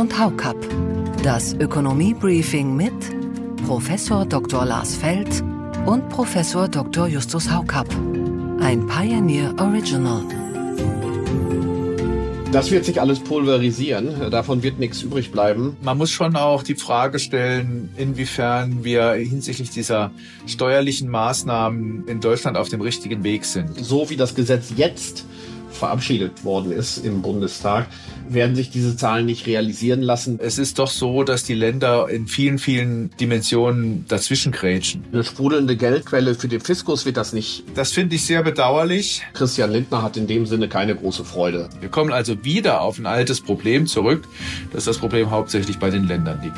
und Haukapp. Das Ökonomie-Briefing mit Professor Dr. Lars Feld und Professor Dr. Justus Haukapp. Ein Pioneer Original. Das wird sich alles pulverisieren, davon wird nichts übrig bleiben. Man muss schon auch die Frage stellen, inwiefern wir hinsichtlich dieser steuerlichen Maßnahmen in Deutschland auf dem richtigen Weg sind. So wie das Gesetz jetzt verabschiedet worden ist im Bundestag, werden sich diese Zahlen nicht realisieren lassen. Es ist doch so, dass die Länder in vielen, vielen Dimensionen dazwischen grätschen. Eine sprudelnde Geldquelle für den Fiskus wird das nicht. Das finde ich sehr bedauerlich. Christian Lindner hat in dem Sinne keine große Freude. Wir kommen also wieder auf ein altes Problem zurück, dass das Problem hauptsächlich bei den Ländern liegt.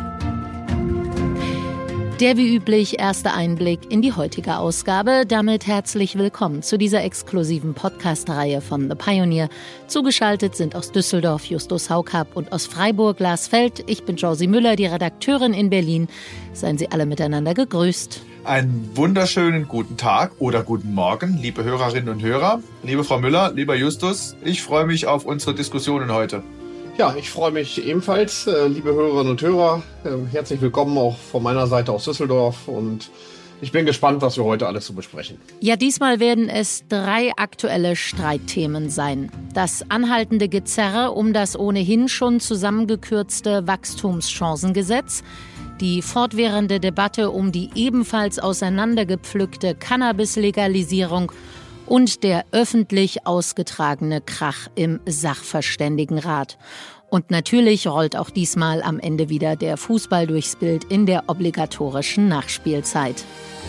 Der wie üblich erste Einblick in die heutige Ausgabe. Damit herzlich willkommen zu dieser exklusiven Podcast-Reihe von The Pioneer. Zugeschaltet sind aus Düsseldorf Justus Haukapp und aus Freiburg Lars Feld. Ich bin Josie Müller, die Redakteurin in Berlin. Seien Sie alle miteinander gegrüßt. Einen wunderschönen guten Tag oder guten Morgen, liebe Hörerinnen und Hörer. Liebe Frau Müller, lieber Justus, ich freue mich auf unsere Diskussionen heute. Ja, ich freue mich ebenfalls, liebe Hörerinnen und Hörer. Herzlich willkommen auch von meiner Seite aus Düsseldorf und ich bin gespannt, was wir heute alles zu besprechen. Ja, diesmal werden es 3 aktuelle Streitthemen sein. Das anhaltende Gezerre um das ohnehin schon zusammengekürzte Wachstumschancengesetz, die fortwährende Debatte um die ebenfalls auseinandergepflückte Cannabis-Legalisierung und der öffentlich ausgetragene Krach im Sachverständigenrat. Und natürlich rollt auch diesmal am Ende wieder der Fußball durchs Bild in der obligatorischen Nachspielzeit.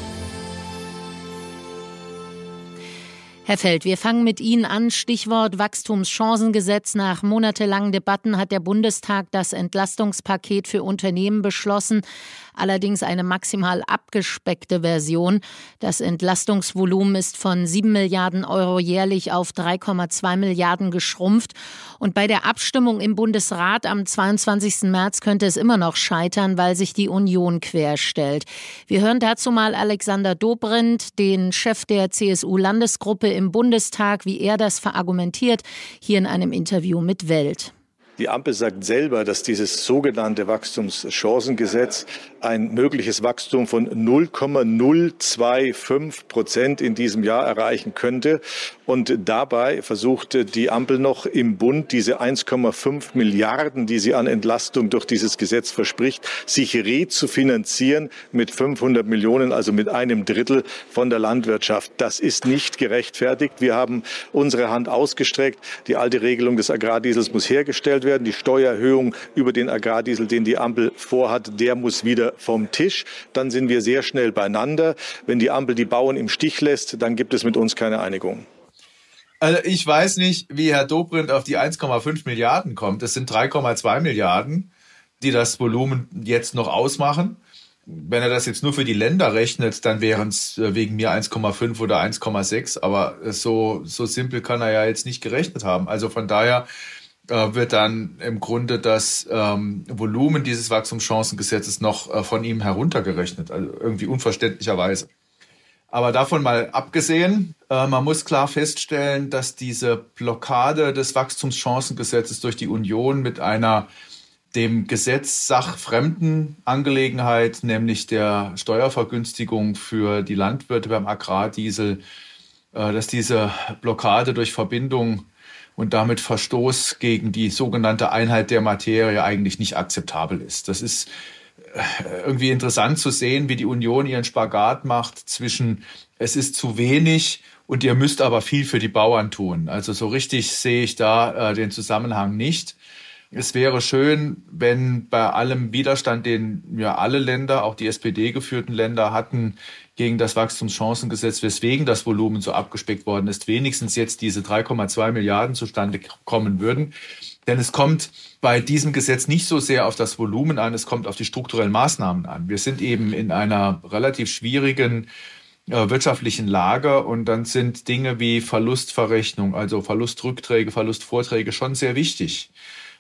Herr Feld, wir fangen mit Ihnen an. Stichwort Wachstumschancengesetz. Nach monatelangen Debatten hat der Bundestag das Entlastungspaket für Unternehmen beschlossen. Allerdings eine maximal abgespeckte Version. Das Entlastungsvolumen ist von 7 Milliarden Euro jährlich auf 3,2 Milliarden geschrumpft. Und bei der Abstimmung im Bundesrat am 22. März könnte es immer noch scheitern, weil sich die Union querstellt. Wir hören dazu mal Alexander Dobrindt, den Chef der CSU-Landesgruppe im Bundestag, wie er das verargumentiert, hier in einem Interview mit Welt. Die Ampel sagt selber, dass dieses sogenannte Wachstumschancengesetz ein mögliches Wachstum von 0,025% in diesem Jahr erreichen könnte. Und dabei versucht die Ampel noch im Bund diese 1,5 Milliarden, die sie an Entlastung durch dieses Gesetz verspricht, sich rezufinanzieren mit 500 Millionen, also mit einem Drittel von der Landwirtschaft. Das ist nicht gerechtfertigt. Wir haben unsere Hand ausgestreckt. Die alte Regelung des Agrardiesels muss hergestellt werden. Die Steuererhöhung über den Agrardiesel, den die Ampel vorhat, der muss wieder vom Tisch. Dann sind wir sehr schnell beieinander. Wenn die Ampel die Bauern im Stich lässt, dann gibt es mit uns keine Einigung. Also ich weiß nicht, wie Herr Dobrindt auf die 1,5 Milliarden kommt. Das sind 3,2 Milliarden, die das Volumen jetzt noch ausmachen. Wenn er das jetzt nur für die Länder rechnet, dann wären es wegen mir 1,5 oder 1,6. Aber so simpel kann er ja jetzt nicht gerechnet haben. Also von daher wird dann im Grunde das Volumen dieses Wachstumschancengesetzes noch von ihm heruntergerechnet. Also irgendwie unverständlicherweise. Aber davon mal abgesehen, man muss klar feststellen, dass diese Blockade des Wachstumschancengesetzes durch die Union mit einer dem Gesetz sachfremden Angelegenheit, nämlich der Steuervergünstigung für die Landwirte beim Agrardiesel, dass diese Blockade durch Verbindung und damit Verstoß gegen die sogenannte Einheit der Materie eigentlich nicht akzeptabel ist. Das ist irgendwie interessant zu sehen, wie die Union ihren Spagat macht zwischen es ist zu wenig und ihr müsst aber viel für die Bauern tun. Also so richtig sehe ich da den Zusammenhang nicht. Es wäre schön, wenn bei allem Widerstand, den ja alle Länder, auch die SPD-geführten Länder hatten gegen das Wachstumschancengesetz, weswegen das Volumen so abgespeckt worden ist, wenigstens jetzt diese 3,2 Milliarden zustande kommen würden. Denn es kommt bei diesem Gesetz nicht so sehr auf das Volumen an, es kommt auf die strukturellen Maßnahmen an. Wir sind eben in einer relativ schwierigen wirtschaftlichen Lage und dann sind Dinge wie Verlustverrechnung, also Verlustrückträge, Verlustvorträge schon sehr wichtig.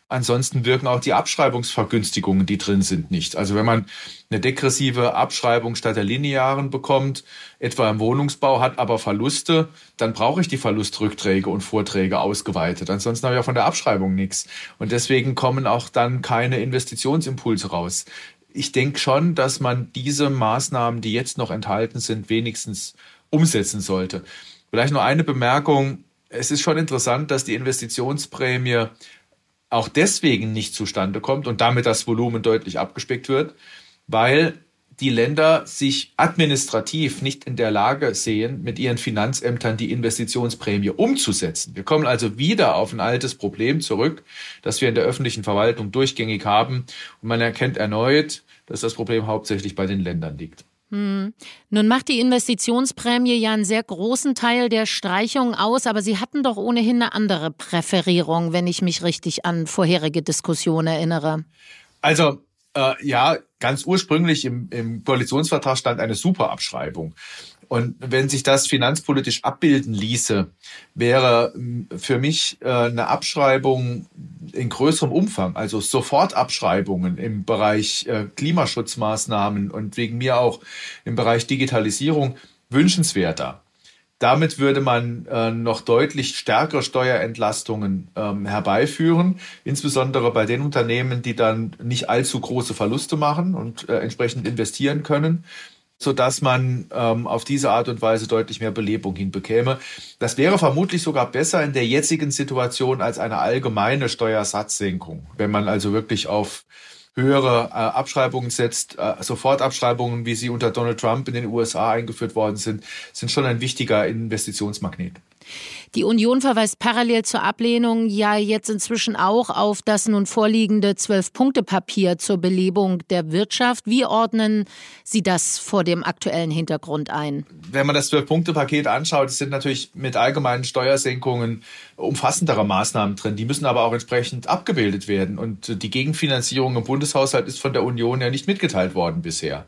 Ansonsten wirken auch die Abschreibungsvergünstigungen, die drin sind, nicht. Also wenn man eine degressive Abschreibung statt der linearen bekommt, etwa im Wohnungsbau, hat aber Verluste, dann brauche ich die Verlustrückträge und Vorträge ausgeweitet. Ansonsten habe ich auch von der Abschreibung nichts. Und deswegen kommen auch dann keine Investitionsimpulse raus. Ich denke schon, dass man diese Maßnahmen, die jetzt noch enthalten sind, wenigstens umsetzen sollte. Vielleicht noch eine Bemerkung. Es ist schon interessant, dass die Investitionsprämie auch deswegen nicht zustande kommt und damit das Volumen deutlich abgespeckt wird, weil die Länder sich administrativ nicht in der Lage sehen, mit ihren Finanzämtern die Investitionsprämie umzusetzen. Wir kommen also wieder auf ein altes Problem zurück, das wir in der öffentlichen Verwaltung durchgängig haben. Und man erkennt erneut, dass das Problem hauptsächlich bei den Ländern liegt. Nun macht die Investitionsprämie ja einen sehr großen Teil der Streichung aus, aber Sie hatten doch ohnehin eine andere Präferierung, wenn ich mich richtig an vorherige Diskussionen erinnere. Also ja, ganz ursprünglich im Koalitionsvertrag stand eine Superabschreibung. Und wenn sich das finanzpolitisch abbilden ließe, wäre für mich eine Abschreibung in größerem Umfang, also Sofortabschreibungen im Bereich Klimaschutzmaßnahmen und wegen mir auch im Bereich Digitalisierung wünschenswerter. Damit würde man noch deutlich stärkere Steuerentlastungen herbeiführen, insbesondere bei den Unternehmen, die dann nicht allzu große Verluste machen und entsprechend investieren können, sodass man auf diese Art und Weise deutlich mehr Belebung hinbekäme. Das wäre vermutlich sogar besser in der jetzigen Situation als eine allgemeine Steuersatzsenkung, wenn man also wirklich auf höhere Abschreibungen setzt. Sofortabschreibungen, wie sie unter Donald Trump in den USA eingeführt worden sind schon ein wichtiger Investitionsmagnet. Die Union verweist parallel zur Ablehnung ja jetzt inzwischen auch auf das nun vorliegende 12-Punkte-Papier zur Belebung der Wirtschaft. Wie ordnen Sie das vor dem aktuellen Hintergrund ein? Wenn man das 12-Punkte-Paket anschaut, sind natürlich mit allgemeinen Steuersenkungen umfassendere Maßnahmen drin. Die müssen aber auch entsprechend abgebildet werden. Und die Gegenfinanzierung im Bundeshaushalt ist von der Union ja nicht mitgeteilt worden bisher.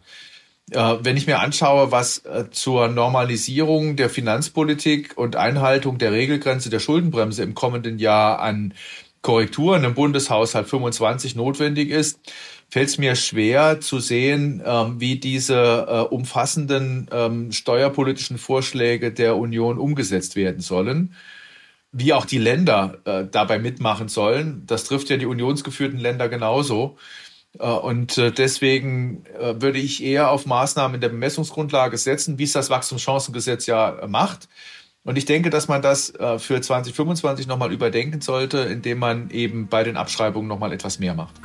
Wenn ich mir anschaue, was zur Normalisierung der Finanzpolitik und Einhaltung der Regelgrenze der Schuldenbremse im kommenden Jahr an Korrekturen im Bundeshaushalt 25 notwendig ist, fällt es mir schwer zu sehen, wie diese umfassenden steuerpolitischen Vorschläge der Union umgesetzt werden sollen. Wie auch die Länder dabei mitmachen sollen. Das trifft ja die unionsgeführten Länder genauso. Und deswegen würde ich eher auf Maßnahmen in der Bemessungsgrundlage setzen, wie es das Wachstumschancengesetz ja macht. Und ich denke, dass man das für 2025 nochmal überdenken sollte, indem man eben bei den Abschreibungen nochmal etwas mehr macht.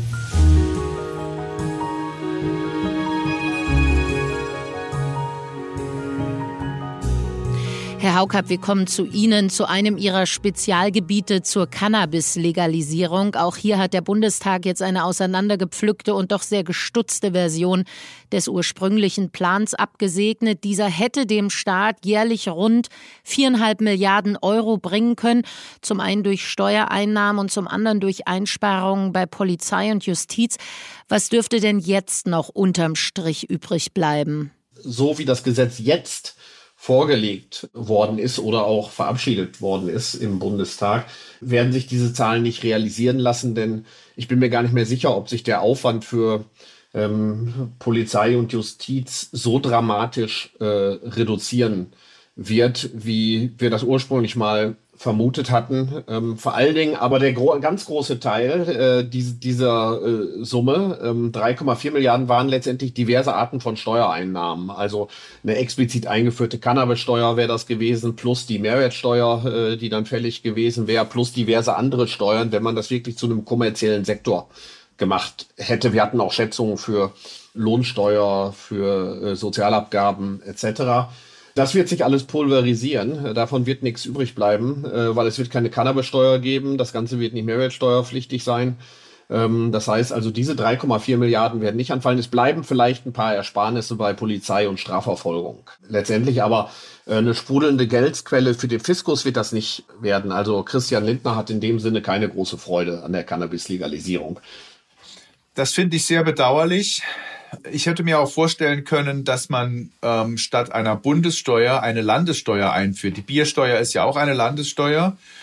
Herr Haukapp, wir kommen zu Ihnen, zu einem Ihrer Spezialgebiete zur Cannabis-Legalisierung. Auch hier hat der Bundestag jetzt eine auseinandergepflückte und doch sehr gestutzte Version des ursprünglichen Plans abgesegnet. Dieser hätte dem Staat jährlich rund 4,5 Milliarden Euro bringen können. Zum einen durch Steuereinnahmen und zum anderen durch Einsparungen bei Polizei und Justiz. Was dürfte denn jetzt noch unterm Strich übrig bleiben? So wie das Gesetz jetzt vorgelegt worden ist oder auch verabschiedet worden ist im Bundestag, werden sich diese Zahlen nicht realisieren lassen, denn ich bin mir gar nicht mehr sicher, ob sich der Aufwand für Polizei und Justiz so dramatisch reduzieren wird, wie wir das ursprünglich mal vermutet hatten. Vor allen Dingen aber der ganz große Teil dieser Summe, 3,4 Milliarden, waren letztendlich diverse Arten von Steuereinnahmen. Also eine explizit eingeführte Cannabissteuer wäre das gewesen, plus die Mehrwertsteuer, die dann fällig gewesen wäre, plus diverse andere Steuern, wenn man das wirklich zu einem kommerziellen Sektor gemacht hätte. Wir hatten auch Schätzungen für Lohnsteuer, für Sozialabgaben etc. Das wird sich alles pulverisieren. Davon wird nichts übrig bleiben, weil es wird keine Cannabissteuer geben. Das Ganze wird nicht mehrwertsteuerpflichtig sein. Das heißt also, diese 3,4 Milliarden werden nicht anfallen. Es bleiben vielleicht ein paar Ersparnisse bei Polizei und Strafverfolgung. Letztendlich aber eine sprudelnde Geldquelle für den Fiskus wird das nicht werden. Also Christian Lindner hat in dem Sinne keine große Freude an der Cannabis-Legalisierung. Das finde ich sehr bedauerlich. Ich hätte mir auch vorstellen können, dass man statt einer Bundessteuer eine Landessteuer einführt. Die Biersteuer ist ja auch eine Landessteuer.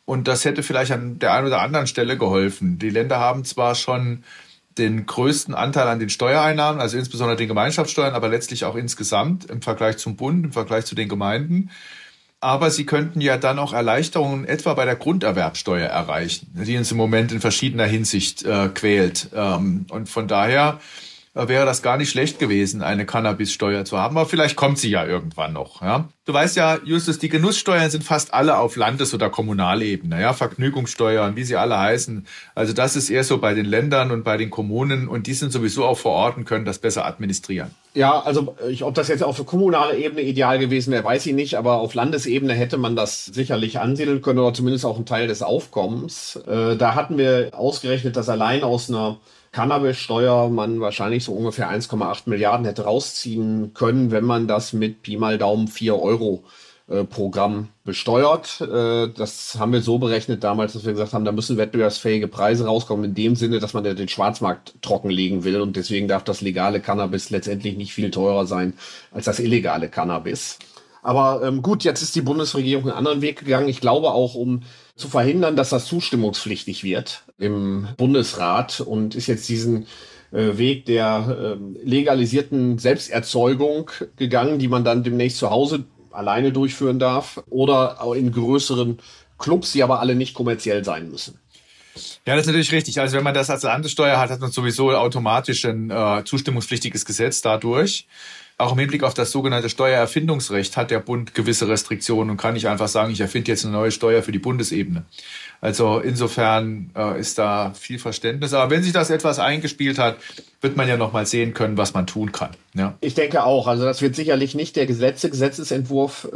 Und das hätte vielleicht an der einen oder anderen Stelle geholfen. Die Länder haben zwar schon den größten Anteil an den Steuereinnahmen, also insbesondere den Gemeinschaftssteuern, aber letztlich auch insgesamt im Vergleich zum Bund, im Vergleich zu den Gemeinden. Aber sie könnten ja dann auch Erleichterungen etwa bei der Grunderwerbsteuer erreichen, die uns im Moment in verschiedener Hinsicht quält. Und von daher wäre das gar nicht schlecht gewesen, eine Cannabissteuer zu haben. Aber vielleicht kommt sie ja irgendwann noch. Ja? Du weißt ja, Justus, die Genusssteuern sind fast alle auf Landes- oder Kommunalebene. Ja? Vergnügungssteuern, wie sie alle heißen. Also das ist eher so bei den Ländern und bei den Kommunen. Und die sind sowieso auch vor Ort und können das besser administrieren. Ja, also ob das jetzt auf kommunaler Ebene ideal gewesen wäre, weiß ich nicht. Aber auf Landesebene hätte man das sicherlich ansiedeln können oder zumindest auch einen Teil des Aufkommens. Da hatten wir ausgerechnet, dass allein aus einer Cannabissteuer man wahrscheinlich so ungefähr 1,8 Milliarden hätte rausziehen können, wenn man das mit Pi mal Daumen 4 Euro pro Gramm besteuert. Das haben wir so berechnet damals, dass wir gesagt haben, da müssen wettbewerbsfähige Preise rauskommen, in dem Sinne, dass man ja den Schwarzmarkt trockenlegen will. Und deswegen darf das legale Cannabis letztendlich nicht viel teurer sein als das illegale Cannabis. Aber gut, jetzt ist die Bundesregierung einen anderen Weg gegangen. Ich glaube auch, um zu verhindern, dass das zustimmungspflichtig wird im Bundesrat und ist jetzt diesen Weg der legalisierten Selbsterzeugung gegangen, die man dann demnächst zu Hause alleine durchführen darf oder auch in größeren Clubs, die aber alle nicht kommerziell sein müssen. Ja, das ist natürlich richtig. Also wenn man das als Landessteuer hat, hat man sowieso automatisch ein zustimmungspflichtiges Gesetz dadurch. Auch im Hinblick auf das sogenannte Steuererfindungsrecht hat der Bund gewisse Restriktionen und kann nicht einfach sagen, ich erfinde jetzt eine neue Steuer für die Bundesebene. Also insofern ist da viel Verständnis. Aber wenn sich das etwas eingespielt hat, wird man ja noch mal sehen können, was man tun kann. Ja. Ich denke auch. Also das wird sicherlich nicht der Gesetzesentwurf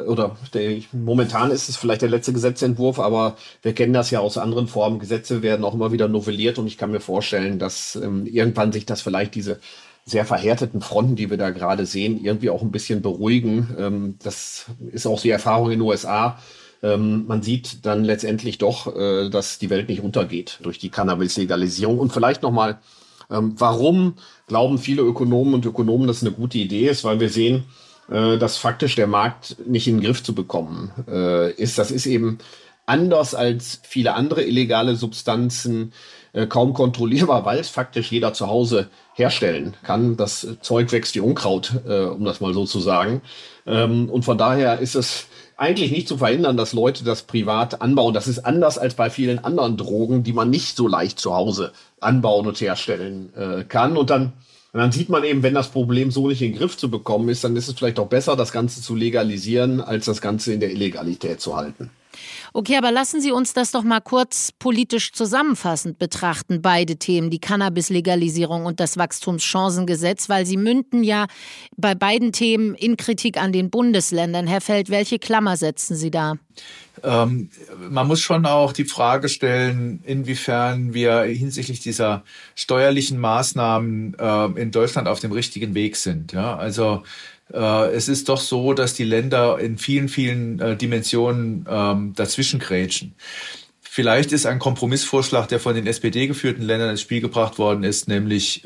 momentan ist es vielleicht der letzte Gesetzentwurf, aber wir kennen das ja aus anderen Formen. Gesetze werden auch immer wieder novelliert und ich kann mir vorstellen, dass irgendwann sich das vielleicht diese sehr verhärteten Fronten, die wir da gerade sehen, irgendwie auch ein bisschen beruhigen. Das ist auch die Erfahrung in den USA. Man sieht dann letztendlich doch, dass die Welt nicht untergeht durch die Cannabis-Legalisierung. Und vielleicht nochmal, warum glauben viele Ökonomen und Ökonomen, dass es eine gute Idee ist? Weil wir sehen, dass faktisch der Markt nicht in den Griff zu bekommen ist. Das ist eben anders als viele andere illegale Substanzen kaum kontrollierbar, weil es faktisch jeder zu Hause herstellen kann. Das Zeug wächst wie Unkraut, um das mal so zu sagen. Und von daher ist es eigentlich nicht zu verhindern, dass Leute das privat anbauen. Das ist anders als bei vielen anderen Drogen, die man nicht so leicht zu Hause anbauen und herstellen kann. Und dann sieht man eben, wenn das Problem so nicht in den Griff zu bekommen ist, dann ist es vielleicht auch besser, das Ganze zu legalisieren, als das Ganze in der Illegalität zu halten. Okay, aber lassen Sie uns das doch mal kurz politisch zusammenfassend betrachten, beide Themen, die Cannabis-Legalisierung und das Wachstumschancengesetz, weil sie münden ja bei beiden Themen in Kritik an den Bundesländern. Herr Feld, welche Klammer setzen Sie da? Man muss schon auch die Frage stellen, inwiefern wir hinsichtlich dieser steuerlichen Maßnahmen in Deutschland auf dem richtigen Weg sind. Ja, also es ist doch so, dass die Länder in vielen, vielen Dimensionen dazwischengrätschen. Vielleicht ist ein Kompromissvorschlag, der von den SPD geführten Ländern ins Spiel gebracht worden ist, nämlich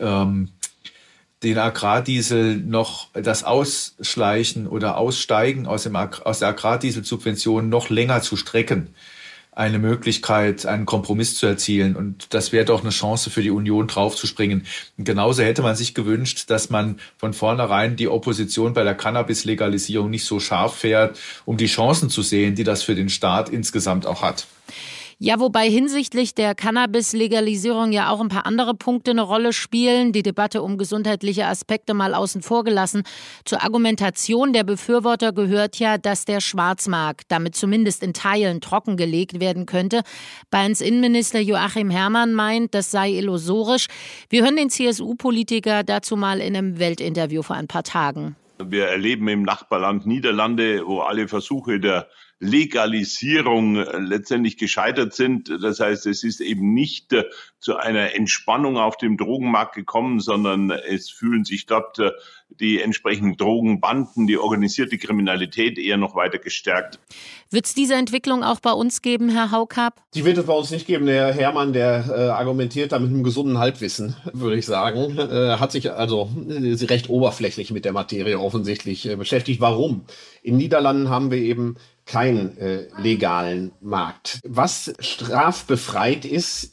den Agrardiesel noch das Ausschleichen oder Aussteigen aus der Agrardieselsubvention noch länger zu strecken. Eine Möglichkeit, einen Kompromiss zu erzielen. Und das wäre doch eine Chance für die Union, draufzuspringen. Und genauso hätte man sich gewünscht, dass man von vornherein die Opposition bei der Cannabis-Legalisierung nicht so scharf fährt, um die Chancen zu sehen, die das für den Staat insgesamt auch hat. Ja, wobei hinsichtlich der Cannabis-Legalisierung ja auch ein paar andere Punkte eine Rolle spielen. Die Debatte um gesundheitliche Aspekte mal außen vor gelassen. Zur Argumentation der Befürworter gehört ja, dass der Schwarzmarkt damit zumindest in Teilen trockengelegt werden könnte. Bayerns Innenminister Joachim Herrmann meint, das sei illusorisch. Wir hören den CSU-Politiker dazu mal in einem Weltinterview vor ein paar Tagen. Wir erleben im Nachbarland Niederlande, wo alle Versuche der Legalisierung letztendlich gescheitert sind. Das heißt, es ist eben nicht zu einer Entspannung auf dem Drogenmarkt gekommen, sondern es fühlen sich dort die entsprechenden Drogenbanden, die organisierte Kriminalität eher noch weiter gestärkt. Wird es diese Entwicklung auch bei uns geben, Herr Haukapp? Die wird es bei uns nicht geben. Der Hermann, der argumentiert da mit einem gesunden Halbwissen, würde ich sagen, hat sich also recht oberflächlich mit der Materie offensichtlich beschäftigt. Warum? In Niederlanden haben wir eben keinen legalen Markt. Was strafbefreit ist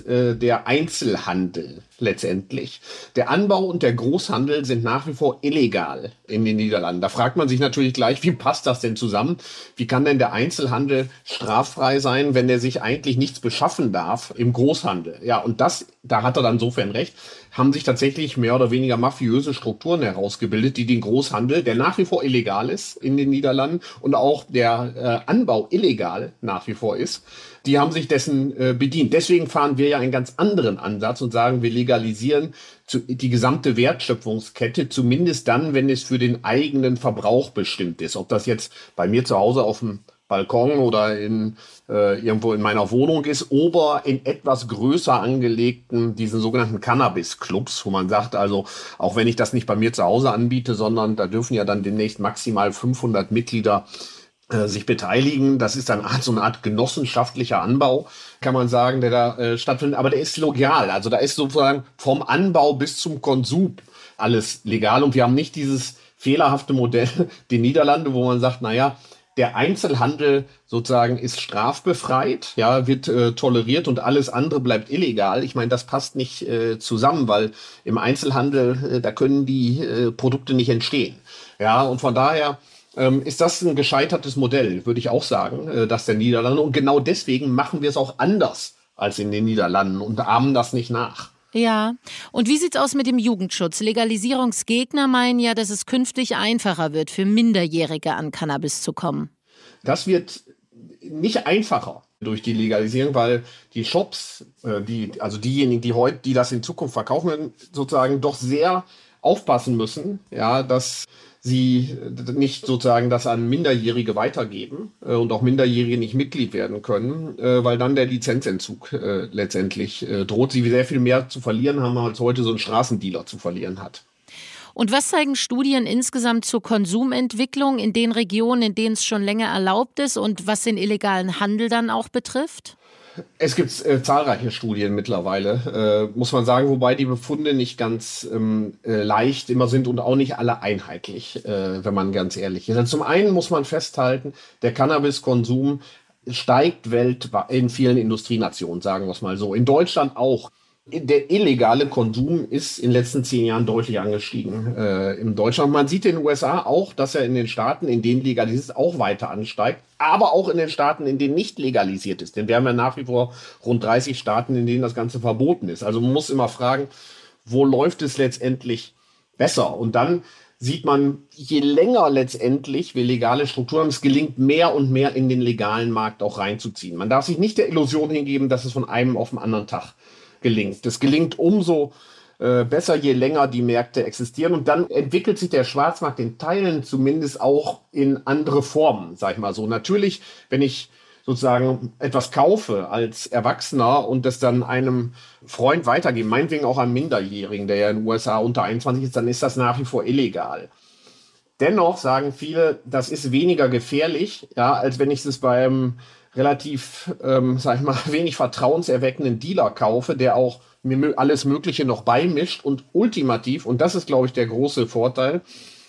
der Einzelhandel letztendlich. Der Anbau und der Großhandel sind nach wie vor illegal in den Niederlanden. Da fragt man sich natürlich gleich, wie passt das denn zusammen? Wie kann denn der Einzelhandel straffrei sein, wenn er sich eigentlich nichts beschaffen darf im Großhandel? Ja, und da hat er dann insofern recht, haben sich tatsächlich mehr oder weniger mafiöse Strukturen herausgebildet, die den Großhandel, der nach wie vor illegal ist in den Niederlanden und auch der Anbau illegal nach wie vor ist, die haben sich dessen bedient. Deswegen fahren wir ja einen ganz anderen Ansatz und sagen, wir legalisieren die gesamte Wertschöpfungskette, zumindest dann, wenn es für den eigenen Verbrauch bestimmt ist. Ob das jetzt bei mir zu Hause auf dem Balkon oder irgendwo in meiner Wohnung ist, oder in etwas größer angelegten, diesen sogenannten Cannabis-Clubs, wo man sagt, also auch wenn ich das nicht bei mir zu Hause anbiete, sondern da dürfen ja dann demnächst maximal 500 Mitglieder sich beteiligen. Das ist dann so eine Art genossenschaftlicher Anbau, kann man sagen, der da stattfindet. Aber der ist legal. Also da ist sozusagen vom Anbau bis zum Konsum alles legal. Und wir haben nicht dieses fehlerhafte Modell, die Niederlande, wo man sagt, naja, der Einzelhandel sozusagen ist strafbefreit, ja, wird toleriert und alles andere bleibt illegal. Ich meine, das passt nicht zusammen, weil im Einzelhandel, da können die Produkte nicht entstehen. Ja, und von daher ist das ein gescheitertes Modell, würde ich auch sagen, das der Niederlande. Und genau deswegen machen wir es auch anders als in den Niederlanden und ahmen das nicht nach. Ja, und wie sieht's aus mit dem Jugendschutz? Legalisierungsgegner meinen ja, dass es künftig einfacher wird, für Minderjährige an Cannabis zu kommen. Das wird nicht einfacher durch die Legalisierung, weil die Shops, diejenigen, die das in Zukunft verkaufen, sozusagen doch sehr aufpassen müssen, ja, dass sie nicht sozusagen das an Minderjährige weitergeben und auch Minderjährige nicht Mitglied werden können, weil dann der Lizenzentzug letztendlich droht, sie sehr viel mehr zu verlieren haben, als heute so ein Straßendealer zu verlieren hat. Und was zeigen Studien insgesamt zur Konsumentwicklung in den Regionen, in denen es schon länger erlaubt ist und was den illegalen Handel dann auch betrifft? Es gibt zahlreiche Studien mittlerweile, muss man sagen, wobei die Befunde nicht ganz leicht immer sind und auch nicht alle einheitlich, wenn man ganz ehrlich ist. Also zum einen muss man festhalten, der Cannabiskonsum steigt weltweit in vielen Industrienationen, sagen wir es mal so. In Deutschland auch. Der illegale Konsum ist in den letzten 10 Jahren deutlich angestiegen in Deutschland. Man sieht in den USA auch, dass er in den Staaten, in denen legalisiert ist, auch weiter ansteigt. Aber auch in den Staaten, in denen nicht legalisiert ist. Denn wir haben ja nach wie vor rund 30 Staaten, in denen das Ganze verboten ist. Also man muss immer fragen, wo läuft es letztendlich besser? Und dann sieht man, je länger letztendlich wir legale Strukturen haben, es gelingt mehr und mehr in den legalen Markt auch reinzuziehen. Man darf sich nicht der Illusion hingeben, dass es von einem auf den anderen Tag gelingt. Das gelingt umso besser, je länger die Märkte existieren. Und dann entwickelt sich der Schwarzmarkt in Teilen zumindest auch in andere Formen, sag ich mal so. Natürlich, wenn ich sozusagen etwas kaufe als Erwachsener und das dann einem Freund weitergebe, meinetwegen auch einem Minderjährigen, der ja in den USA unter 21 ist, dann ist das nach wie vor illegal. Dennoch sagen viele, das ist weniger gefährlich, ja, als wenn ich es bei einem relativ, wenig vertrauenserweckenden Dealer kaufe, der auch mir alles Mögliche noch beimischt und ultimativ, und das ist, glaube ich, der große Vorteil,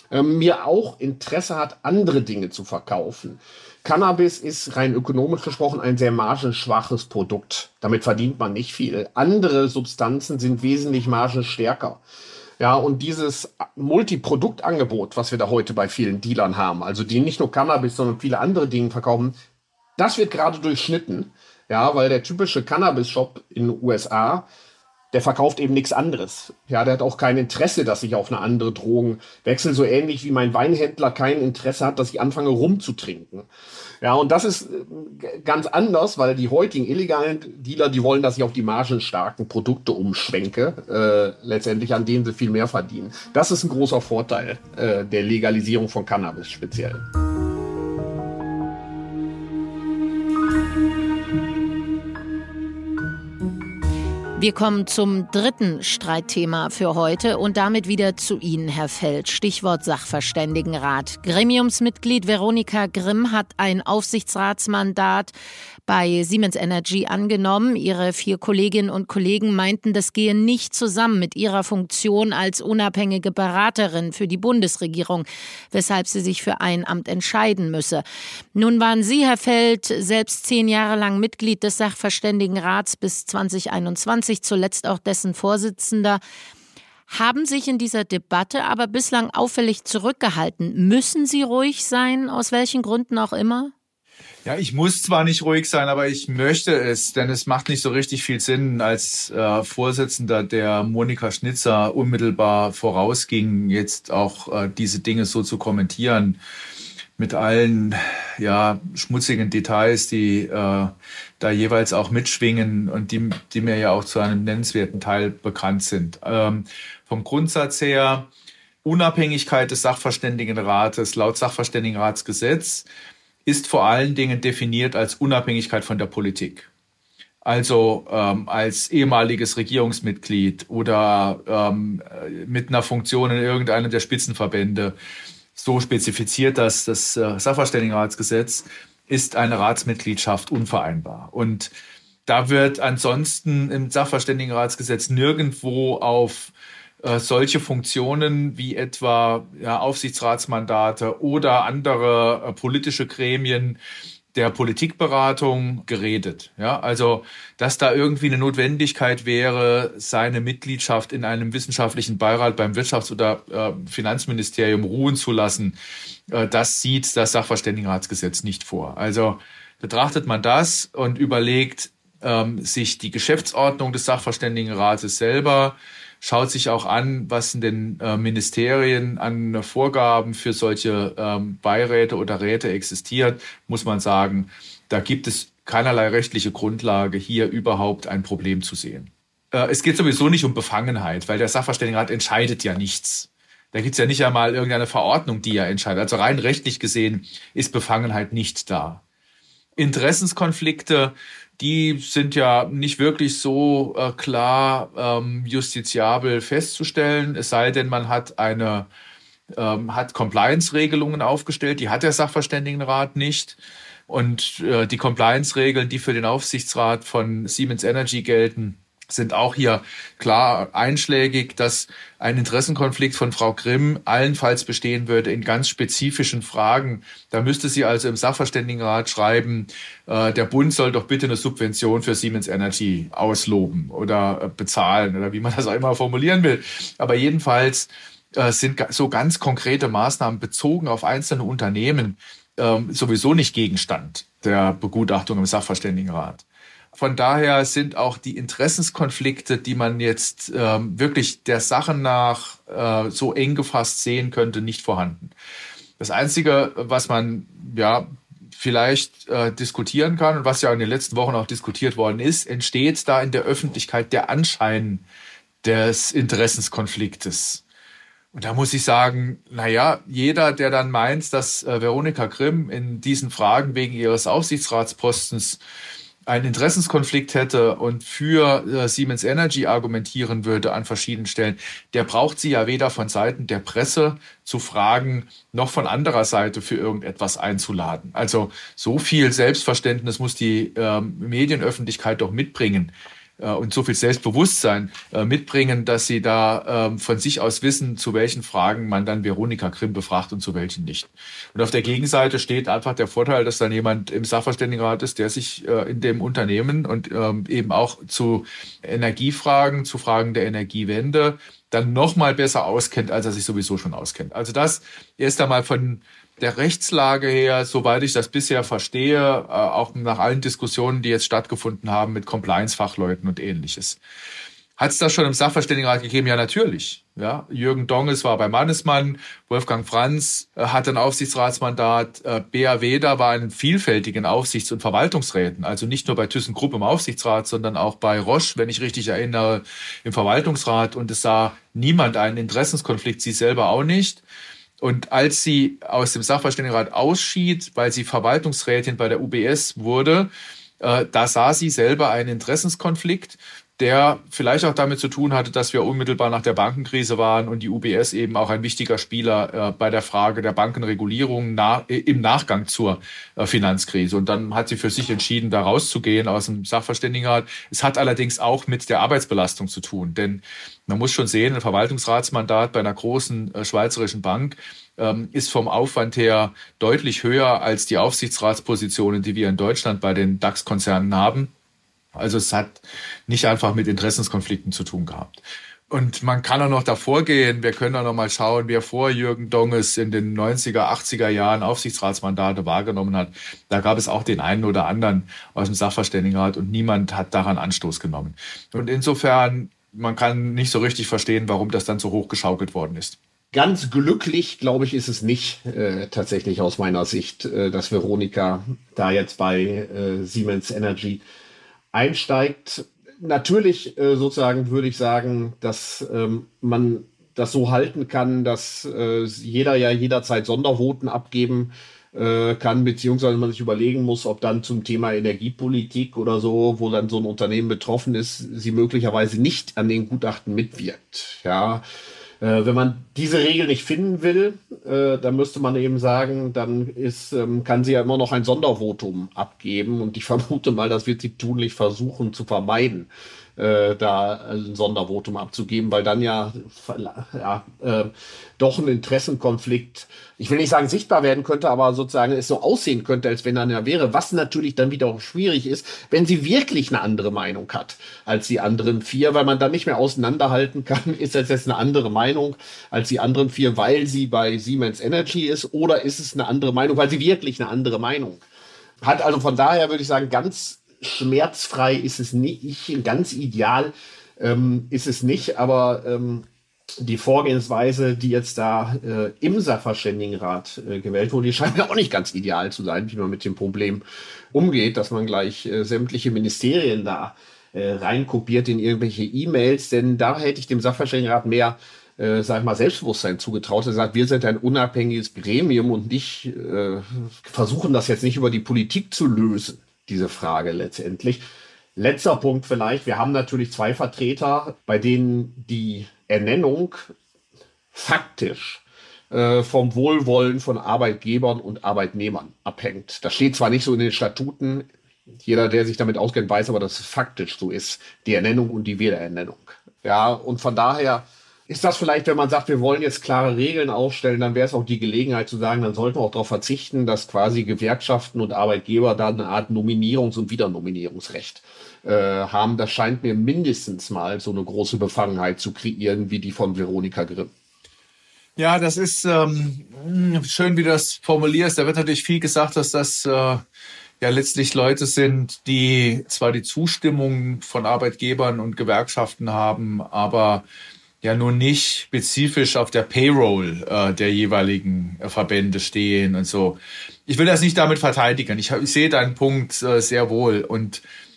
mir auch Interesse hat, andere Dinge zu verkaufen. Cannabis ist rein ökonomisch gesprochen ein sehr margenschwaches Produkt. Damit verdient man nicht viel. Andere Substanzen sind wesentlich margenstärker. Ja, und dieses Multiproduktangebot, was wir da heute bei vielen Dealern haben, also die nicht nur Cannabis, sondern viele andere Dinge verkaufen, das wird gerade durchschnitten, ja, weil der typische Cannabis-Shop in den USA, der verkauft eben nichts anderes. Ja, der hat auch kein Interesse, dass ich auf eine andere Drogen wechsle, so ähnlich wie mein Weinhändler kein Interesse hat, dass ich anfange rumzutrinken. Ja, und das ist ganz anders, weil die heutigen illegalen Dealer, die wollen, dass ich auf die margenstarken Produkte umschwenke, letztendlich an denen sie viel mehr verdienen. Das ist ein großer Vorteil der Legalisierung von Cannabis speziell. Wir kommen zum dritten Streitthema für heute und damit wieder zu Ihnen, Herr Feld. Stichwort Sachverständigenrat. Gremiumsmitglied Veronika Grimm hat ein Aufsichtsratsmandat bei Siemens Energy angenommen. Ihre 4 Kolleginnen und Kollegen meinten, das gehe nicht zusammen mit ihrer Funktion als unabhängige Beraterin für die Bundesregierung, weshalb sie sich für ein Amt entscheiden müsse. Nun waren Sie, Herr Feld, selbst 10 Jahre lang Mitglied des Sachverständigenrats bis 2021, zuletzt auch dessen Vorsitzender. Haben sich in dieser Debatte aber bislang auffällig zurückgehalten. Müssen Sie ruhig sein, aus welchen Gründen auch immer? Ja, ich muss zwar nicht ruhig sein, aber ich möchte es, denn es macht nicht so richtig viel Sinn, als Vorsitzender der Monika Schnitzer unmittelbar vorausging, jetzt auch diese Dinge so zu kommentieren mit allen schmutzigen Details, die da jeweils auch mitschwingen und die mir ja auch zu einem nennenswerten Teil bekannt sind. Vom Grundsatz her, Unabhängigkeit des Sachverständigenrates laut Sachverständigenratsgesetz ist vor allen Dingen definiert als Unabhängigkeit von der Politik. Also als ehemaliges Regierungsmitglied oder mit einer Funktion in irgendeinem der Spitzenverbände. So spezifiziert das Sachverständigenratsgesetz, ist eine Ratsmitgliedschaft unvereinbar. Und da wird ansonsten im Sachverständigenratsgesetz nirgendwo auf solche Funktionen wie etwa Aufsichtsratsmandate oder andere politische Gremien der Politikberatung geredet. Ja, also, dass da irgendwie eine Notwendigkeit wäre, seine Mitgliedschaft in einem wissenschaftlichen Beirat beim Wirtschafts- oder Finanzministerium ruhen zu lassen, das sieht das Sachverständigenratsgesetz nicht vor. Also betrachtet man das und überlegt sich die Geschäftsordnung des Sachverständigenrates selber, schaut sich auch an, was in den Ministerien an Vorgaben für solche Beiräte oder Räte existiert, muss man sagen, da gibt es keinerlei rechtliche Grundlage, hier überhaupt ein Problem zu sehen. Es geht sowieso nicht um Befangenheit, weil der Sachverständigenrat entscheidet ja nichts. Da gibt es ja nicht einmal irgendeine Verordnung, die er entscheidet. Also rein rechtlich gesehen ist Befangenheit nicht da. Interessenskonflikte, die sind ja nicht wirklich so klar justiziabel festzustellen, es sei denn, man hat hat Compliance-Regelungen aufgestellt, die hat der Sachverständigenrat nicht. Und die Compliance-Regeln, die für den Aufsichtsrat von Siemens Energy gelten, sind auch hier klar einschlägig, dass ein Interessenkonflikt von Frau Grimm allenfalls bestehen würde in ganz spezifischen Fragen. Da müsste sie also im Sachverständigenrat schreiben, der Bund soll doch bitte eine Subvention für Siemens Energy ausloben oder bezahlen oder wie man das auch immer formulieren will. Aber jedenfalls sind so ganz konkrete Maßnahmen bezogen auf einzelne Unternehmen sowieso nicht Gegenstand der Begutachtung im Sachverständigenrat. Von daher sind auch die Interessenskonflikte, die man jetzt wirklich der Sache nach so eng gefasst sehen könnte, nicht vorhanden. Das Einzige, was man vielleicht diskutieren kann und was ja in den letzten Wochen auch diskutiert worden ist, entsteht da in der Öffentlichkeit der Anschein des Interessenskonfliktes. Und da muss ich sagen, jeder, der dann meint, dass Veronika Grimm in diesen Fragen wegen ihres Aufsichtsratspostens einen Interessenskonflikt hätte und für Siemens Energy argumentieren würde an verschiedenen Stellen, der braucht sie ja weder von Seiten der Presse zu fragen, noch von anderer Seite für irgendetwas einzuladen. Also so viel Selbstverständnis muss die Medienöffentlichkeit doch mitbringen und so viel Selbstbewusstsein mitbringen, dass sie da von sich aus wissen, zu welchen Fragen man dann Veronika Grimm befragt und zu welchen nicht. Und auf der Gegenseite steht einfach der Vorteil, dass dann jemand im Sachverständigenrat ist, der sich in dem Unternehmen und eben auch zu Energiefragen, zu Fragen der Energiewende dann noch mal besser auskennt, als er sich sowieso schon auskennt. Also das erst einmal von der Rechtslage her, soweit ich das bisher verstehe, auch nach allen Diskussionen, die jetzt stattgefunden haben mit Compliance-Fachleuten und Ähnliches. Hat es das schon im Sachverständigenrat gegeben? Ja, natürlich. Ja, Jürgen Donges war bei Mannesmann, Wolfgang Franz hat ein Aufsichtsratsmandat, Bea Weder war in vielfältigen Aufsichts- und Verwaltungsräten, also nicht nur bei ThyssenKrupp im Aufsichtsrat, sondern auch bei Roche, wenn ich richtig erinnere, im Verwaltungsrat, und es sah niemand einen Interessenskonflikt, sie selber auch nicht. Und als sie aus dem Sachverständigenrat ausschied, weil sie Verwaltungsrätin bei der UBS wurde, da sah sie selber einen Interessenskonflikt der vielleicht auch damit zu tun hatte, dass wir unmittelbar nach der Bankenkrise waren und die UBS eben auch ein wichtiger Spieler bei der Frage der Bankenregulierung im Nachgang zur Finanzkrise. Und dann hat sie für sich entschieden, da rauszugehen aus dem Sachverständigenrat. Es hat allerdings auch mit der Arbeitsbelastung zu tun, denn man muss schon sehen, ein Verwaltungsratsmandat bei einer großen schweizerischen Bank ist vom Aufwand her deutlich höher als die Aufsichtsratspositionen, die wir in Deutschland bei den DAX-Konzernen haben. Also es hat nicht einfach mit Interessenskonflikten zu tun gehabt. Und man kann auch noch davor gehen, wir können auch noch mal schauen, wer vor Jürgen Donges in den 90er, 80er Jahren Aufsichtsratsmandate wahrgenommen hat. Da gab es auch den einen oder anderen aus dem Sachverständigenrat und niemand hat daran Anstoß genommen. Und insofern, man kann nicht so richtig verstehen, warum das dann so hoch geschaukelt worden ist. Ganz glücklich, glaube ich, ist es nicht tatsächlich aus meiner Sicht, dass Veronika da jetzt bei Siemens Energy einsteigt. Natürlich sozusagen würde ich sagen, dass man das so halten kann, dass jeder ja jederzeit Sondervoten abgeben kann, beziehungsweise man sich überlegen muss, ob dann zum Thema Energiepolitik oder so, wo dann so ein Unternehmen betroffen ist, sie möglicherweise nicht an den Gutachten mitwirkt. Ja. Wenn man diese Regel nicht finden will, dann müsste man eben sagen, dann kann sie ja immer noch ein Sondervotum abgeben. Und ich vermute mal, das wird sie tunlich versuchen zu vermeiden, da ein Sondervotum abzugeben, weil dann doch ein Interessenkonflikt, ich will nicht sagen sichtbar werden könnte, aber sozusagen es so aussehen könnte, als wenn dann ja wäre, was natürlich dann wieder auch schwierig ist, wenn sie wirklich eine andere Meinung hat als die anderen 4, weil man dann nicht mehr auseinanderhalten kann, ist das jetzt eine andere Meinung als die anderen 4, weil sie bei Siemens Energy ist, oder ist es eine andere Meinung, weil sie wirklich eine andere Meinung hat. Also von daher würde ich sagen, ganz schmerzfrei ist es nicht, ganz ideal ist es nicht, aber die Vorgehensweise, die jetzt da im Sachverständigenrat gewählt wurde, die scheint mir auch nicht ganz ideal zu sein, wie man mit dem Problem umgeht, dass man gleich sämtliche Ministerien da reinkopiert in irgendwelche E-Mails, denn da hätte ich dem Sachverständigenrat mehr Selbstbewusstsein zugetraut. Er sagt, wir sind ein unabhängiges Gremium und nicht versuchen das jetzt nicht über die Politik zu lösen, diese Frage letztendlich. Letzter Punkt vielleicht, wir haben natürlich 2 Vertreter, bei denen die Ernennung faktisch vom Wohlwollen von Arbeitgebern und Arbeitnehmern abhängt. Das steht zwar nicht so in den Statuten, jeder, der sich damit auskennt, weiß aber, dass es faktisch so ist, die Ernennung und die Wiederernennung. Ja, und von daher ist das vielleicht, wenn man sagt, wir wollen jetzt klare Regeln aufstellen, dann wäre es auch die Gelegenheit zu sagen, dann sollten wir auch darauf verzichten, dass quasi Gewerkschaften und Arbeitgeber da eine Art Nominierungs- und Wiedernominierungsrecht haben. Das scheint mir mindestens mal so eine große Befangenheit zu kreieren, wie die von Veronika Grimm. Ja, das ist schön, wie du das formulierst. Da wird natürlich viel gesagt, dass das letztlich Leute sind, die zwar die Zustimmung von Arbeitgebern und Gewerkschaften haben, aber ja nun nicht spezifisch auf der Payroll der jeweiligen Verbände stehen und so. Ich will das nicht damit verteidigen. Ich sehe deinen Punkt sehr wohl und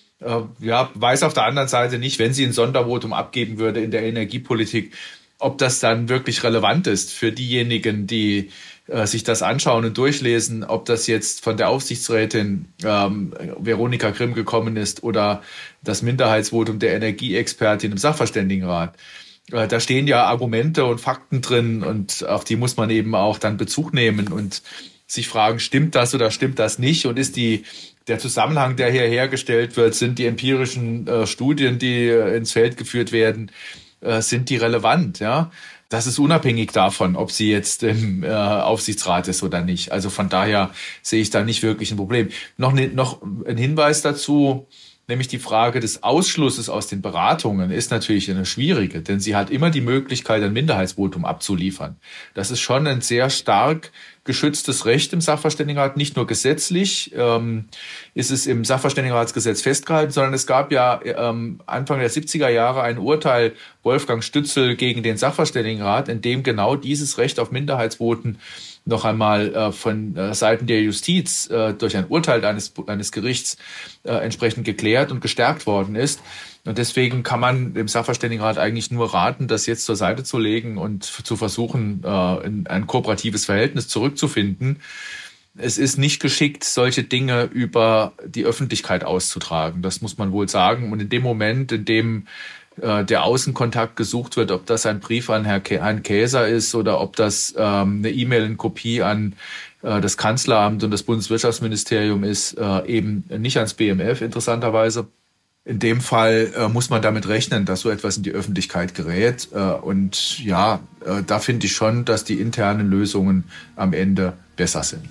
weiß auf der anderen Seite nicht, wenn sie ein Sondervotum abgeben würde in der Energiepolitik, ob das dann wirklich relevant ist für diejenigen, die sich das anschauen und durchlesen, ob das jetzt von der Aufsichtsrätin Veronika Grimm gekommen ist oder das Minderheitsvotum der Energieexpertin im Sachverständigenrat. Da stehen ja Argumente und Fakten drin und auf die muss man eben auch dann Bezug nehmen und sich fragen, stimmt das oder stimmt das nicht? Und ist der Zusammenhang, der hier hergestellt wird, sind die empirischen Studien, die ins Feld geführt werden, sind die relevant? Ja, das ist unabhängig davon, ob sie jetzt im Aufsichtsrat ist oder nicht. Also von daher sehe ich da nicht wirklich ein Problem. Noch ein Hinweis dazu. Nämlich die Frage des Ausschlusses aus den Beratungen ist natürlich eine schwierige, denn sie hat immer die Möglichkeit, ein Minderheitsvotum abzuliefern. Das ist schon ein sehr stark geschütztes Recht im Sachverständigenrat, nicht nur gesetzlich ist es im Sachverständigenratsgesetz festgehalten, sondern es gab ja Anfang der 70er Jahre ein Urteil Wolfgang Stützel gegen den Sachverständigenrat, in dem genau dieses Recht auf Minderheitsvoten noch einmal von Seiten der Justiz durch ein Urteil eines Gerichts entsprechend geklärt und gestärkt worden ist. Und deswegen kann man dem Sachverständigenrat eigentlich nur raten, das jetzt zur Seite zu legen und zu versuchen, in ein kooperatives Verhältnis zurückzufinden. es ist nicht geschickt, solche Dinge über die Öffentlichkeit auszutragen. Das muss man wohl sagen. Und in dem Moment, in dem der Außenkontakt gesucht wird, ob das ein Brief an Herrn Käser ist oder ob das eine E-Mail in Kopie an das Kanzleramt und das Bundeswirtschaftsministerium ist, eben nicht ans BMF interessanterweise. In dem Fall muss man damit rechnen, dass so etwas in die Öffentlichkeit gerät. Und ja, da finde ich schon, dass die internen Lösungen am Ende besser sind.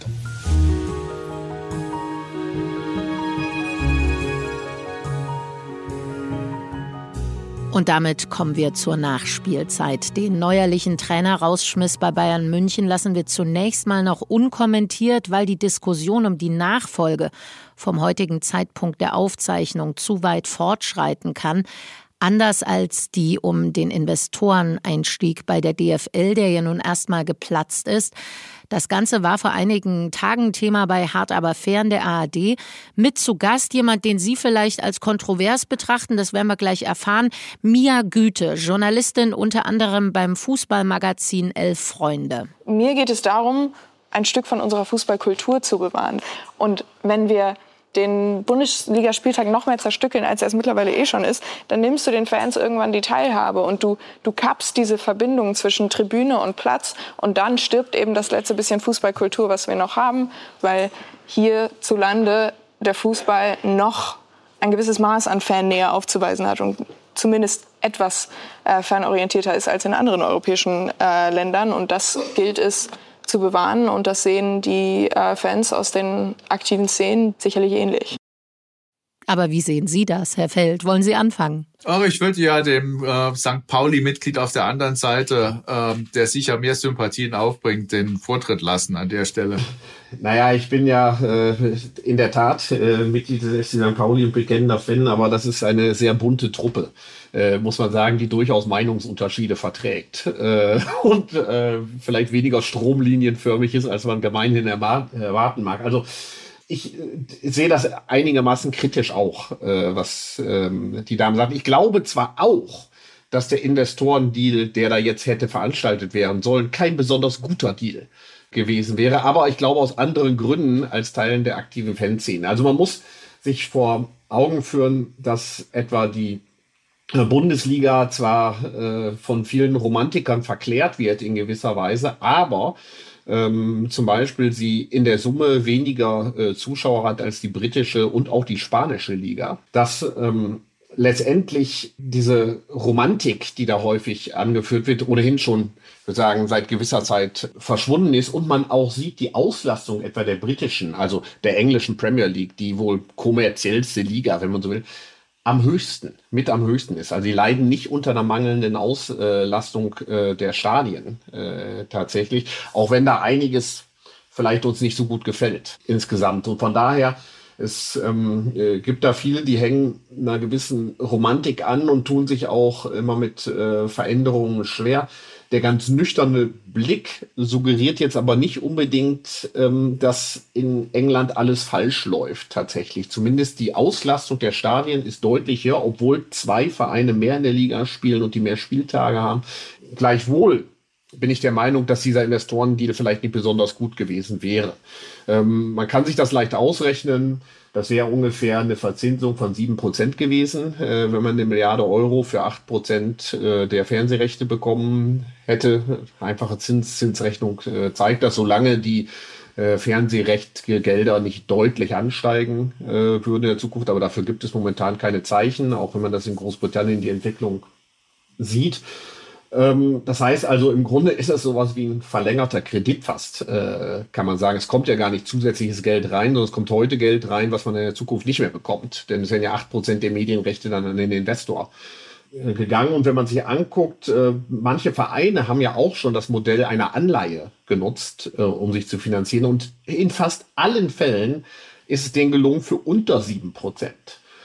Und damit kommen wir zur Nachspielzeit. Den neuerlichen Trainer-Rausschmiss bei Bayern München lassen wir zunächst mal noch unkommentiert, weil die Diskussion um die Nachfolge vom heutigen Zeitpunkt der Aufzeichnung zu weit fortschreiten kann. Anders als die um den Investoreneinstieg bei der DFL, der ja nun erstmal geplatzt ist. Das Ganze war vor einigen Tagen Thema bei Hart aber fair in der ARD. Mit zu Gast jemand, den Sie vielleicht als kontrovers betrachten, das werden wir gleich erfahren. Mia Güte, Journalistin unter anderem beim Fußballmagazin 11 Freunde. Mir geht es darum, ein Stück von unserer Fußballkultur zu bewahren. Und wenn wir den Bundesligaspieltag noch mehr zerstückeln, als er es mittlerweile schon ist, dann nimmst du den Fans irgendwann die Teilhabe und du kappst diese Verbindung zwischen Tribüne und Platz und dann stirbt eben das letzte bisschen Fußballkultur, was wir noch haben, weil hierzulande der Fußball noch ein gewisses Maß an Fannähe aufzuweisen hat und zumindest etwas fanorientierter ist als in anderen europäischen Ländern. Und das gilt es zu bewahren. Und das sehen die Fans aus den aktiven Szenen sicherlich ähnlich. Aber wie sehen Sie das, Herr Feld? Wollen Sie anfangen? Ich würde ja dem St. Pauli-Mitglied auf der anderen Seite, der sicher mehr Sympathien aufbringt, den Vortritt lassen an der Stelle. Naja, ich bin ja in der Tat Mitglied des FC St. Pauli und bekennender Fan, aber das ist eine sehr bunte Truppe, muss man sagen, die durchaus Meinungsunterschiede verträgt und vielleicht weniger stromlinienförmig ist, als man gemeinhin erwarten mag. Also ich sehe das einigermaßen kritisch auch, was die Damen sagen. Ich glaube zwar auch, dass der Investorendeal, der da jetzt hätte veranstaltet werden sollen, kein besonders guter Deal gewesen wäre, aber ich glaube aus anderen Gründen als Teilen der aktiven Fanszene. Also man muss sich vor Augen führen, dass etwa die Bundesliga zwar von vielen Romantikern verklärt wird in gewisser Weise, aber zum Beispiel sie in der Summe weniger Zuschauer hat als die britische und auch die spanische Liga. Dass letztendlich diese Romantik, die da häufig angeführt wird, ohnehin schon, ich würde sagen, seit gewisser Zeit verschwunden ist und man auch sieht, die Auslastung etwa der britischen, also der englischen Premier League, die wohl kommerziellste Liga, wenn man so will, mit am höchsten ist. Also die leiden nicht unter einer mangelnden Auslastung der Stadien tatsächlich, auch wenn da einiges vielleicht uns nicht so gut gefällt insgesamt. Und von daher, es gibt da viele, die hängen einer gewissen Romantik an und tun sich auch immer mit Veränderungen schwer. Der ganz nüchterne Blick suggeriert jetzt aber nicht unbedingt, dass in England alles falsch läuft tatsächlich. Zumindest die Auslastung der Stadien ist deutlich höher, obwohl 2 Vereine mehr in der Liga spielen und die mehr Spieltage haben. Gleichwohl bin ich der Meinung, dass dieser Investorendeal vielleicht nicht besonders gut gewesen wäre. Man kann sich das leicht ausrechnen. Das wäre ungefähr eine Verzinsung von 7% gewesen, wenn man 1 Milliarde Euro für 8% der Fernsehrechte bekommen hätte. Einfache Zinsrechnung zeigt das, solange die Fernsehrechtgelder nicht deutlich ansteigen würden in der Zukunft. Aber dafür gibt es momentan keine Zeichen, auch wenn man das in Großbritannien die Entwicklung sieht. Das heißt also, im Grunde ist es sowas wie ein verlängerter Kredit fast, kann man sagen. Es kommt ja gar nicht zusätzliches Geld rein, sondern es kommt heute Geld rein, was man in der Zukunft nicht mehr bekommt. Denn es werden ja 8% der Medienrechte dann an den Investor gegangen. Und wenn man sich anguckt, manche Vereine haben ja auch schon das Modell einer Anleihe genutzt, um sich zu finanzieren. Und in fast allen Fällen ist es denen gelungen, für unter 7%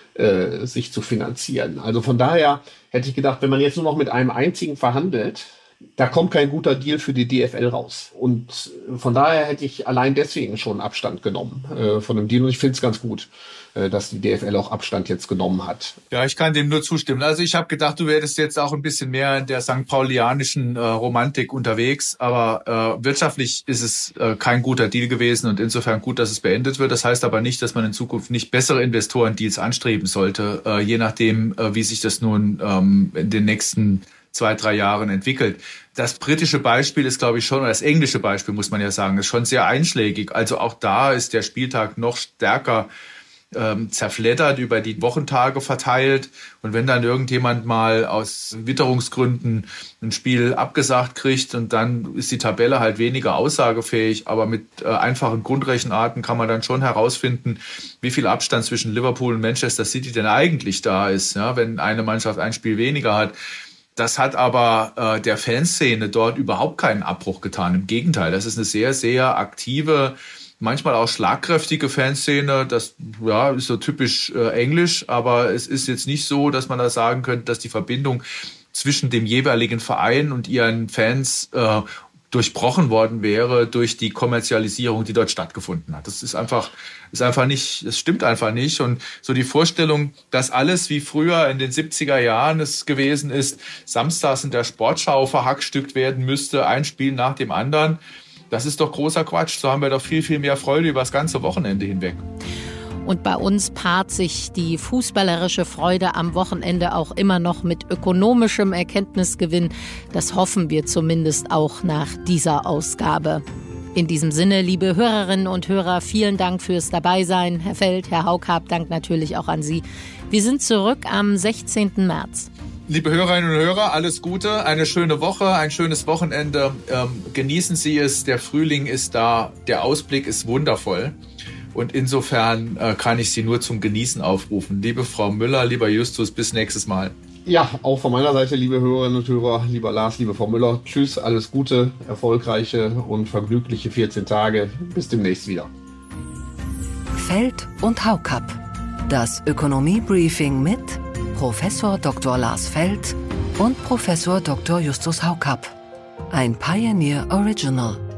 sich zu finanzieren. Also von daher hätte ich gedacht, wenn man jetzt nur noch mit einem einzigen verhandelt, da kommt kein guter Deal für die DFL raus. Und von daher hätte ich allein deswegen schon Abstand genommen von dem Deal. Und ich finde es ganz gut, dass die DFL auch Abstand jetzt genommen hat. Ja, ich kann dem nur zustimmen. Also ich habe gedacht, du wärst jetzt auch ein bisschen mehr in der St. Paulianischen Romantik unterwegs. Aber wirtschaftlich ist es kein guter Deal gewesen und insofern gut, dass es beendet wird. Das heißt aber nicht, dass man in Zukunft nicht bessere Investorendeals anstreben sollte, je nachdem, wie sich das nun in den nächsten 2-3 Jahren entwickelt. Das britische Beispiel ist, glaube ich, schon, oder das englische Beispiel, muss man ja sagen, ist schon sehr einschlägig. Also auch da ist der Spieltag noch stärker zerfleddert, über die Wochentage verteilt. Und wenn dann irgendjemand mal aus Witterungsgründen ein Spiel abgesagt kriegt und dann ist die Tabelle halt weniger aussagefähig, aber mit einfachen Grundrechenarten kann man dann schon herausfinden, wie viel Abstand zwischen Liverpool und Manchester City denn eigentlich da ist, ja, wenn eine Mannschaft ein Spiel weniger hat. Das hat aber der Fanszene dort überhaupt keinen Abbruch getan. Im Gegenteil, das ist eine sehr, sehr aktive, manchmal auch schlagkräftige Fanszene. Das ist so typisch englisch, aber es ist jetzt nicht so, dass man da sagen könnte, dass die Verbindung zwischen dem jeweiligen Verein und ihren Fans durchbrochen worden wäre durch die Kommerzialisierung, die dort stattgefunden hat. Das ist einfach nicht, das stimmt einfach nicht. Und so die Vorstellung, dass alles wie früher in den 70er Jahren es gewesen ist, samstags in der Sportschau verhackstückt werden müsste, ein Spiel nach dem anderen, das ist doch großer Quatsch. So haben wir doch viel, viel mehr Freude über das ganze Wochenende hinweg. Und bei uns paart sich die fußballerische Freude am Wochenende auch immer noch mit ökonomischem Erkenntnisgewinn. Das hoffen wir zumindest auch nach dieser Ausgabe. In diesem Sinne, liebe Hörerinnen und Hörer, vielen Dank fürs Dabeisein. Herr Feld, Herr Haukapp, Dank natürlich auch an Sie. Wir sind zurück am 16. März. Liebe Hörerinnen und Hörer, alles Gute, eine schöne Woche, ein schönes Wochenende. Genießen Sie es, der Frühling ist da, der Ausblick ist wundervoll. Und insofern kann ich Sie nur zum Genießen aufrufen. Liebe Frau Müller, lieber Justus, bis nächstes Mal. Ja, auch von meiner Seite, liebe Hörerinnen und Hörer, lieber Lars, liebe Frau Müller. Tschüss, alles Gute, erfolgreiche und vergnügliche 14 Tage. Bis demnächst wieder. Feld und Haukapp. Das Ökonomie-Briefing mit Professor Dr. Lars Feld und Professor Dr. Justus Haukapp. Ein Pioneer Original.